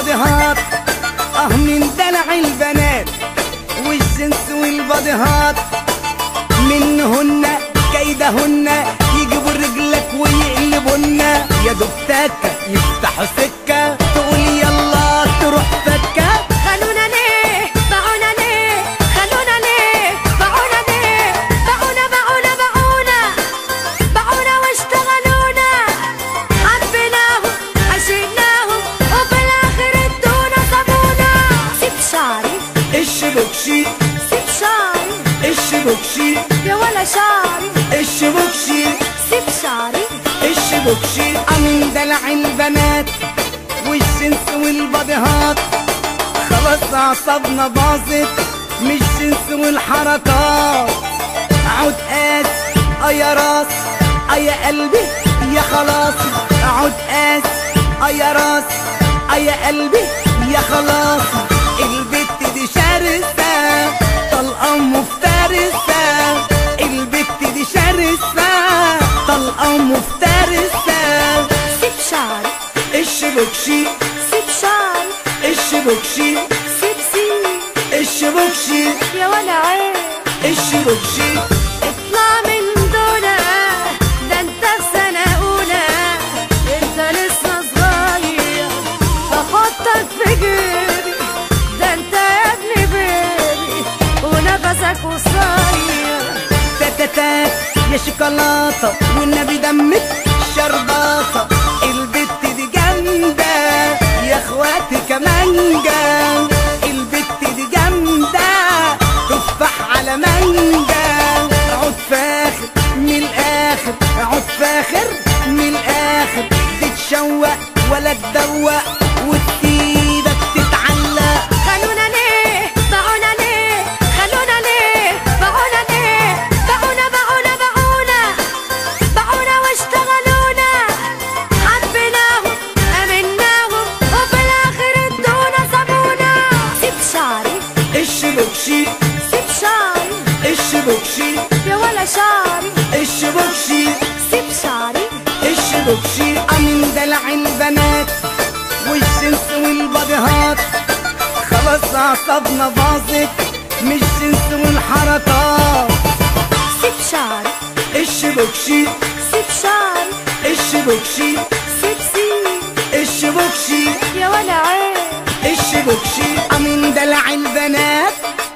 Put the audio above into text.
والباديهات، من دلع البنات والجنس والباديهات، منهن كيدهن يجيبوا رجلك ويقلبونا، يا دوب تكة يفتحوا سكة تقول يلا تروح فكة. خلونا ليه باعونا ليه، خلونا ليه باعونا ليه، باعونا باعونا باعونا باعونا واشتغلونا، حبيناهم عشقناهم وفي الاخر ادونا سابونا. سيب شعري الشبكشي، سيب شعري الشبكشي يا ولا شعري، الشبكشي، سيب شعري الشبكشي، من دلع البنات والجنس والباديهات، خلاص اعصابنا باظت مش جنس والحركات. عود قاس يا راس يا قلبي يا خلاص، عود قاس يا راس يا قلبي يا خلاص. البت دي شرسة طلقة مفترسة، البت دي شرسة طلقة مفترسة. سيب شعري الشبكشي، سيب شعري الشبكشي، سيب سيب الشبكشي، يا ولا عيب الشبكشي. اطلع من دونا، ده انت في سنة أولى، انت لسه صغير بحطك في جيبي، ده انت يا ابني بيبي ونفسك قصير. تاتاتات يا شوكولاتة والنبي دمك شرباطة، البت دي جامدة يا اخواتي كمانجا، البت دي جامدة تفاح على مانجا. عود فاخر من الاخر، عود فاخر من الاخر، تتشوق ولا تدوق وتسيبك تتعلق. خلونا ليه باعونا ليه، خلونا ليه باعونا ليه، باعونا باعونا باعونا باعونا واشتغلونا، حبيناهم امناهم وفي الاخر ادونا سابونا. سيب شعري الشبكشي، سيب شعري الشبكشي، يا ولا شعري، الشبكشي، سيب شعري الشبكشي، من دلع البنات والجنس والباديهات، خلاص اعصابنا باظت مش جنس والحركات. سيب شعري الشبكشي، سيب شعري الشبكشي، سيب سيب الشبكشي، يا ولا عيب الشبكشي، من دلع البنات